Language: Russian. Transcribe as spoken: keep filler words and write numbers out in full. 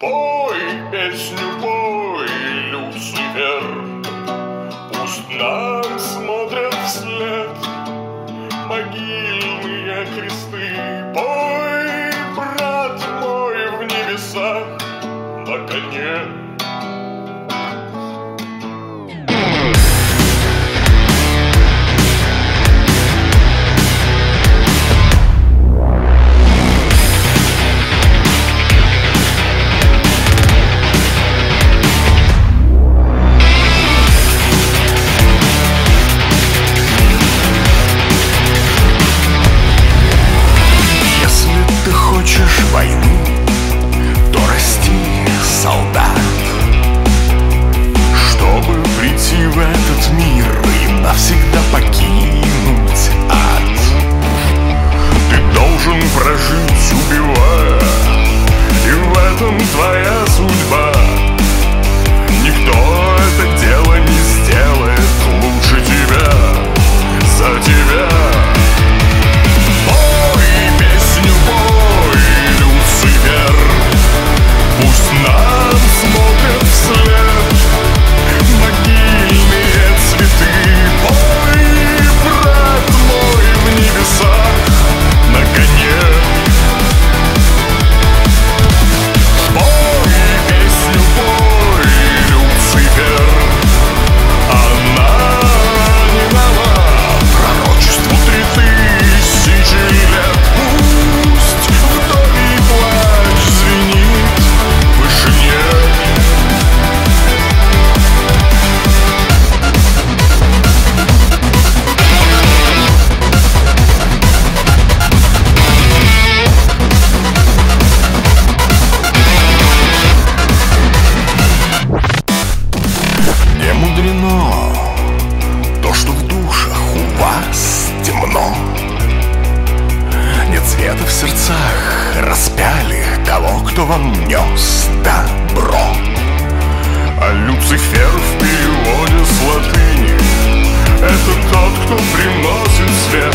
Пой песню, пой, Люцифер, пусть нам смотрят вслед могильные кресты. Пой, брат мой, в небесах на коне. Войны, то расти, солдат, чтобы прийти в этот мир и навсегда покинуть ад. Ты должен прожить, убивая, и в этом твоя судьба. Никто это дело не сделает лучше тебя, за тебя. Пусть нам смотрят вслед могильные цветы. Пой, брат мой, в небесах на коне. Пой песню, пой, Люцифер, она не нова пророчеству три тысячи лет. Пусть вдовий плач звенит в вышине. Не мудрено то, что в душах у вас темно. Нет света в сердцах, распяли того, кто вам нес добро. А Люцифер в переводе с латыни — это тот, кто приносит свет.